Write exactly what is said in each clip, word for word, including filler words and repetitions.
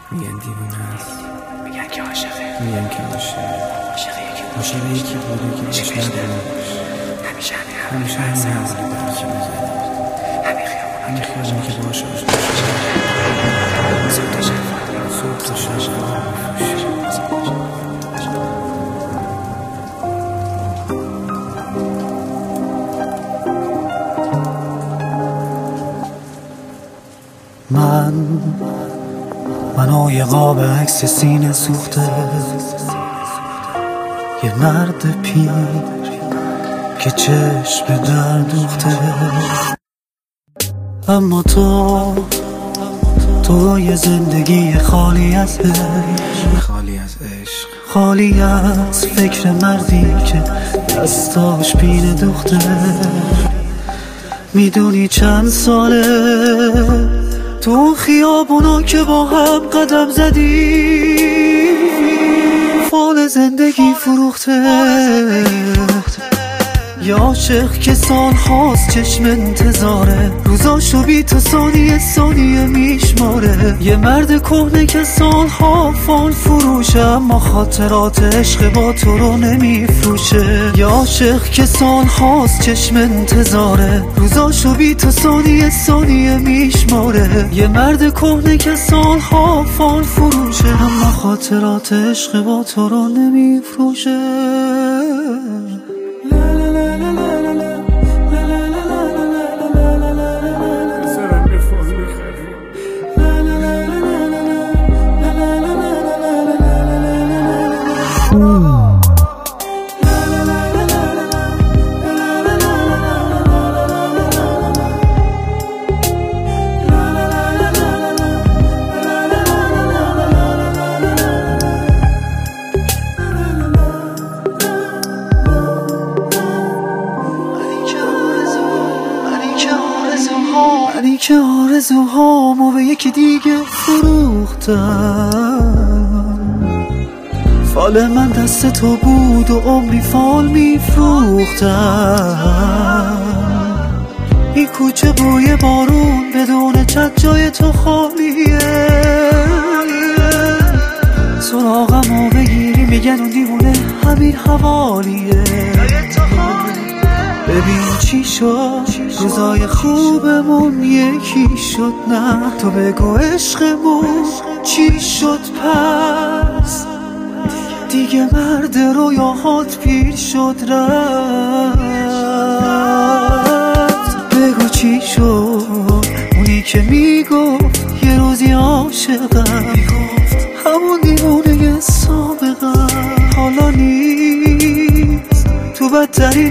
میگن دیوونه است، میگن که عاشقه، میگن که عاشق عاشق یکی بوده که باش نداره، همیشه همیشه همین حوالی داره که میزنه، همین خیالم که باش آشنا شده، صبح تا شب صبح تا شب من منو یه قاب عکس سینه سوخته، یه مرد پیر که چشم در دوخته. اما تو تو یه زندگی خالی از عشق، خالی از عشق، خالی از فکر مردی که دستاش پینه دوخته. میدونی چند ساله تو خیابونا که با هم قدم زدی، فال زندگی فروخته. یه عاشق که سال هاست چشم انتظاره، روزاشو بی تو ثانیه ثانیه میشماره. یه مرد کهنه که سال ها فال فروشه، اما خاطرات عشق با تو رو نمیفروشه. یه عاشق که سال هاست چشم انتظاره، روزاشو بی تو ثانیه ثانیه میشماره. یه مرد کهنه که سال ها فال فروشه، اما خاطرات عشق با تو رو نمیفروشه. منی که آرزوهامو به یکی دیگه فروختم، فال من دست تو بود و عمری فال میفروختم. این کوچه بوی بارون بدون چت جای تو خالیه، سراغمو بگیری میگن اون دیوونه همین حوالیه. ببین چی شد روزای خوبمون یکی شد، نه تو بگو عشقمون چی شد پس. دیگه مرد رویاهات پیر شد رفت. بگو چی شد اونی که میگفت یه روزی عاشقم، همون دیوونه سابقم حالا نیست تو بدترین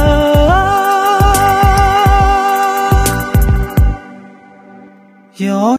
دقایقم.